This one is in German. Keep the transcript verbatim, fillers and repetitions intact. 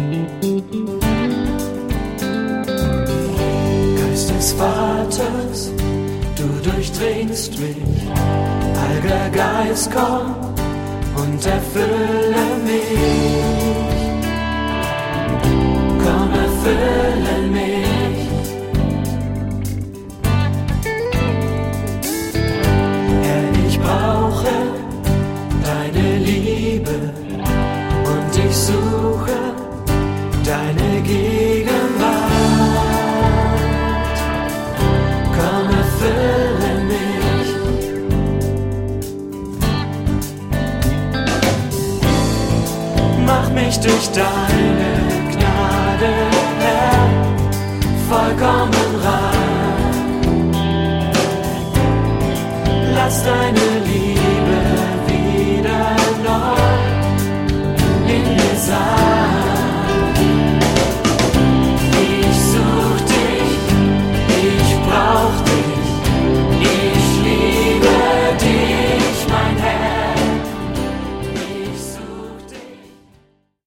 Geist des Vaters, du durchdringst mich, Heiliger Geist, komm und erfülle mich. Komm, erfülle mich. Herr, ich brauche deine Liebe und ich suche deine Gegenwart. Komm, erfülle mich. Mach mich durch deine Gnade, Herr, vollkommen rein. Lass deine